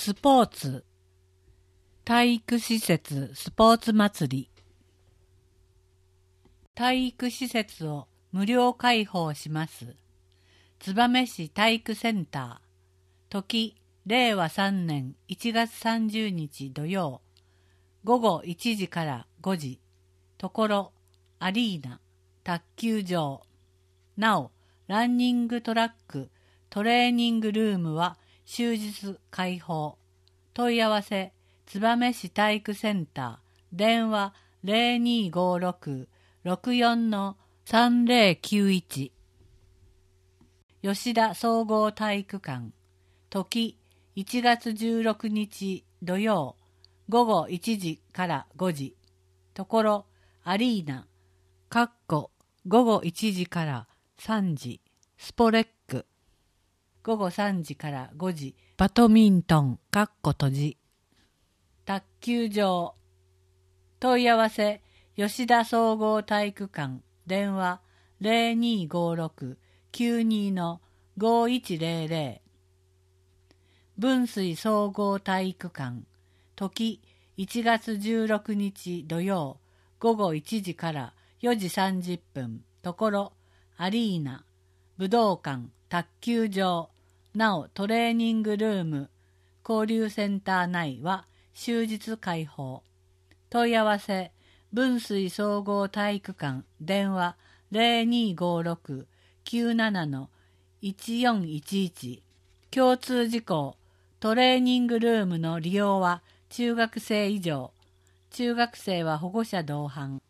スポーツ体育施設スポーツ祭り。体育施設を無料開放します。燕市体育センター。時、令和3年1月30日土曜。午後1時から5時。ところ、アリーナ、卓球場。なお、ランニングトラック、トレーニングルームは終日開放。問い合わせ、燕市体育センター。電話0256-64-3091。吉田総合体育館。時、1月16日土曜。午後1時から5時。ところ、アリーナ。午後1時から3時。スポレック。午後3時から5時。バドミントン。閉じ。卓球場。問い合わせ、吉田総合体育館。電話0256-92-5100。分水総合体育館。時、1月16日土曜。午後1時から4時30分。ところ、アリーナ。武道館。卓球場。なお、トレーニングルーム。交流センター内は終日開放。問い合わせ、分水総合体育館。電話0256-97-1411。共通事項、トレーニングルームの利用は中学生以上。中学生は保護者同伴。